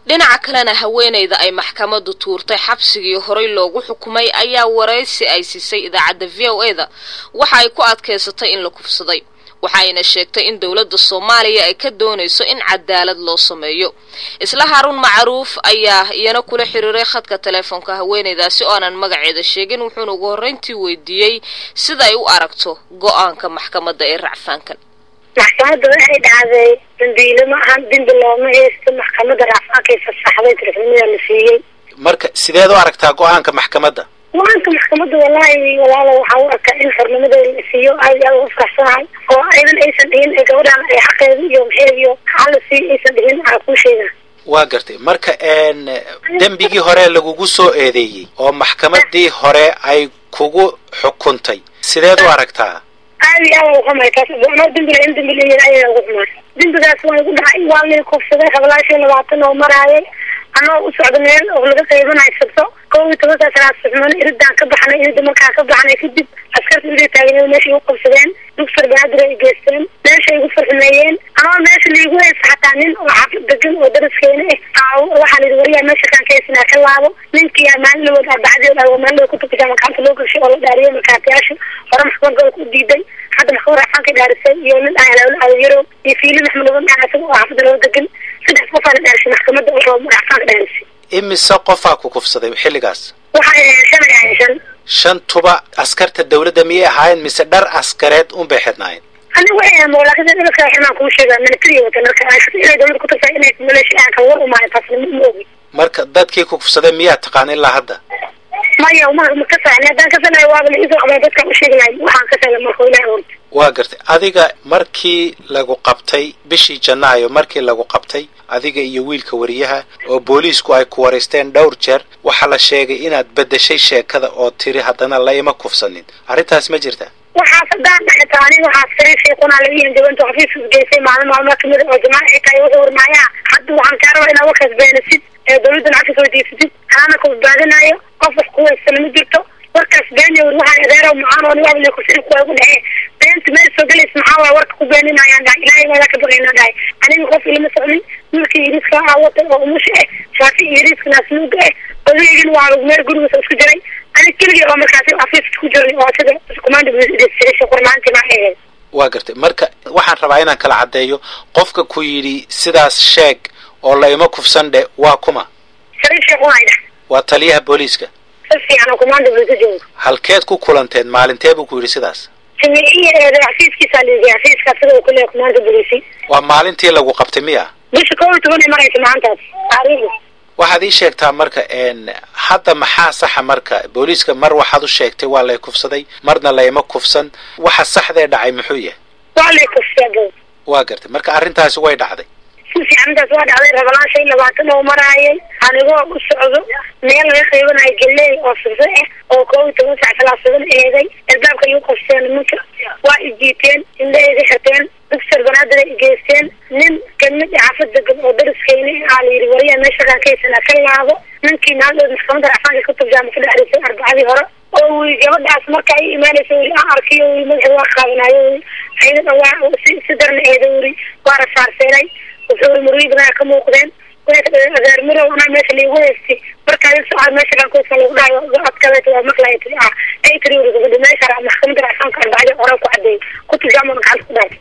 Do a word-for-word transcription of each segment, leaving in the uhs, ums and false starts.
dhinaca kalena haweeneyda ay maxkamaddu tuurtay xabsigii horay loogu xukumay ayaa waraysi ay siisay idaacadda V O A da waxa ay ku adkeysatay in la kufsaday waxayna sheegtay in dawladda Soomaaliya ay ka doonayso in cadaalad loo sameeyo isla Harun Macruuf ayaa iyana kula xiriiray khadka telefoonka haweeneydaasi oo aan magaceeda sheegin wuxuuna ugu horreyntii weydiiyay sida ay u aragto go'aanka maxkamadda ee racfaankan maxkamadda waxay dhacday dambiile ma ahan dambi looma haysto maxkamadda racfaanka ee fasaxday tirfimada la siiyay marka sideed u aragtaa go'aanka maxkamadda go'aanka maxkamadda wallahi walaalo waxa uu arkaa in xornimada la siiyo ay ay u fasaxay oo aydan aysan dhihin ee gabadhan ay xaqeedu iyo maxeeyo xalasi aysan dhihin aan ku sheegaa waa gartay marka een dambigii hore lagugu soo eedeeyay oo maxkamaddii hore ay kugu xukuntay sideed u aragtaa aadi aad u xumay taas oo dambiga in dambiga ay ugu xumay dambigaas waa ugu dhacay waa la kufsaday qablaashii labaatan oo maraayay anoo u socdo meel oo laga qaybanayo sabto kow iyo toban saac suxman iridaan ka baxnay irid markaa ka baxnay kadib askartu inay taageereen meeshii u qabsadeen dugsiga banaadir ay geysteen meeshay ugu farxumeeyeen anoo meesha liigu haysa xataa nin oo xafid degan oo dariskeena ah waxaa la yidhi wariyaa meesha kaan kaysnaa ka laabo ninkii maalin wada arbacdeed ah maalin ku tukisay makaanta loo gashay oo la dhaariyay markaatayaasha hore maxkamadda ku diiday hadda maxkamadda racfaanka dhaarisay iyo nin aan yaro iyo fiili maxmed oo dhacay oo xafid loo degan saddex qof aan dhaarisay maxkamadda oo racfaanka dhaarisay imise qofaa ku kufsaday xilligaas waxay shan aysan shan tuba askarta dawladda miyay ahaayeen mise dhar askareed un bay xidhnaayeen أنا وين مولاك إذا كان إحنا كل شيء من كذي وتنرك عشان إذا دولة كنت فاينة ملاش أنا كور وما يتصل من موجي marka dadkii ku kufsaday miyaa taqaan ilaa hadda maya uma ma ka saacnaa dan ka sanay waa la isoo qabay dadka u sheegnay waxaan ka saacnaa markuu ilaahay horta waa gartay adiga markii lagu qabtay bishii Janaayo markii lagu qabtay adiga iyo wiilka wariyaha oo booliisku ay ku wareysteen dhowr jeer waxa la sheegay inaad bedeshay sheekada oo tiri hadana la ima kufsanin arintaas ma jirtaa waxa sadaan xitaani waxa sariifay qona la yihiin jawanto xafiis geysay maalin maalmo kamid oo jamaaca ay u hormaaya hadda waxaan ka rabaa inaan wax beenasid ee dawladda lacag soo diisid ana ku baadinayo qof wax ku weysan ma jirto warkaas beenay waxa adeero macaan oo niyaab la ku sii ku ugu dhaxay beent ma soo galis maxaa warka ku beeninayaan daa ilaahay wala ka baqayna daa aniga qof ilma socnin markii iriska aawata oo mush eh shaafi iriska nasnuga odaygin waa ugu meel guriga isku jiray أنا كل يوم مركزي أفيس كجوري واسدة كمان بيصير قرمان تبعه waa gartay marka waxaan rabaa inaan kala cadeeyo qofka ku yiri sidaas sheeg oo la ima kufsan dhe waa kuma shariif shaqayda waa taliyaha booliiska si aan kumaanda bulshada halkeed ku kulanteen maalintee buu ku yiri sidaas simiye raafiiskiisa liiga raafiiska sidoo kale kumaanda bulshada waa maalintii lagu qabtay miya bish koob toban maraysa maantaas taariikh waxaad ii sheegtaa marka een hadda maxaa saxa marka booliiska mar waxaad u sheegtay waa la kufsaday marna la ima kufsan waxa saxda ee dhacay muxuu yahay waa la kufsaday waa gartay marka arintaasi way dhacday si andaas waa dhacday rabalaan shay labaatan oo maraayay anigoo u socdo meel laga qaybanayo galey oo sirse ah oo koob toban saac salaasada eeday albaabka ayuu qofseen ninka waa ijiiteen indheeda xateen dugsiga banaadir ay geysteen nin kamid ah xaafadda oo dariskeena ah la yiri wariya meesha ka kaysana ka laabo ninkii naadada maxkamadda racfaanka ku turjumay ku dhaxaysay arbacadii hore oo gabadhaas marka ay iimaanayso aan arkiyo madaxa waa qaadanayo ayada waa si darna eeday waa rafaarsanay wuxuu muriidna ka muuqdeen adeer miro ana meesha liigu haystay marka ay soo meesha kan ku soo dhayo adkaleeto waa maqlaayay ah ay tiri ugu meesha maxkamadda racfaanka arbacadii hore ku cadeey ku turjumay gacan ku dhaay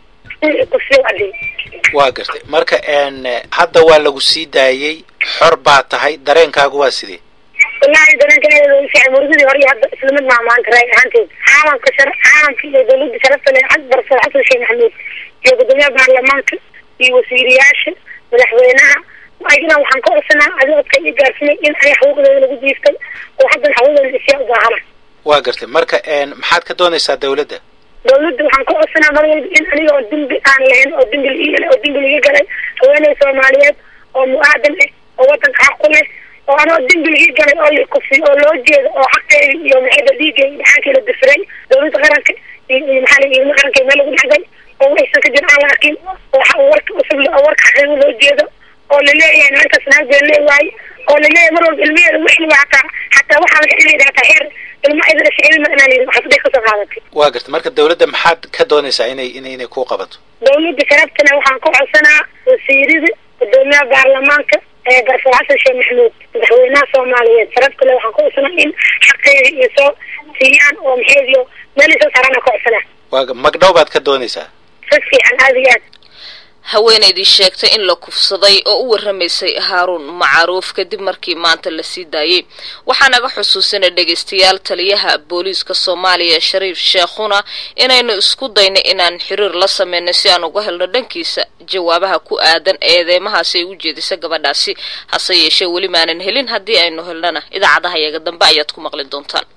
waa gartay marka een hadda waa lagu sii daayay xor baa tahay dareenkaagu waa sidee wallahi dareenkayga waa si murugada hore hadda isla mid ma maanta raay ahaanteed xaalanka shar xaalanka iyo dawladda sharafta leh akbar sarxad sheekh maxamed iyo gudoomiyaha baarlamaanka iyo wasiirayaasha madaxweynaha ayagana waxaan ka codsanaa adoodka iyo gaarsiinay in ay xuquuqdooda lagu diiftay oo hadda xuquuqdooda si u baahan waa gartay marka een maxaad ka doonaysaa dawladda dawladda waxaan ka codsanaa mar walba in aniga oo dambi aan lahayn oo dambi iyo oo dambi laga galay haweeney Soomaaliyeed oo mu'aadan ah oo wadanka xaq u leh oo anoo dambi laga galay oo la kufi oo loo jeedo oo xaqeeda iyo maxayda dhiigay dhaxanka la difray dawladda qaranka iyo maxay iyo qaranka meel lagu dhacay oo aysan ka jirin aan arkin waxa warka usub loo warka xaqeeda loo jeedo oo la leeyahay marka sanad been leeyahay oo la leeyahay mar walba ilmiyeeda wixii waxa hatta waxa la xiriiraa taxir ilma idin shaqeeyay ma inaan wax ka soo qaadatay waa gartay marka dawladda maxaad ka doonaysaa inay inay ku qabato dawladda sharaftina waxaan ku codsanaa wasiirada gudoomiyaha baarlamaanka garsoor xasan sheekh maxamuud madaxweynaha soomaaliyeed sharaf kale waxaan ku codsanaa in xaqeeda iyo soo siiyaan oo maxeediyo meel soo saarana ku codsanaa waa magdhow baad ka doonaysaa si fiican aad iyo aad haweenaydii sheegtay in la kufsaday oo u warramaysay haaruun macruuf kadib markii maanta la sii daayay waxaa naga xusuusinay dhegaystayaal taliyaha booliiska Soomaaliya Shariif Sheekhuna inaynu isku dayno inaan xiriir la sameeyno si aan uga helno dhankiisa jawaabaha ku aadan eedeymahaasi ay u jeedisay gabadhaasi hase yeeshee weli maanan helin haddii aynu helnana idaacadaha yaga dambe ayaad ku maqli doontaan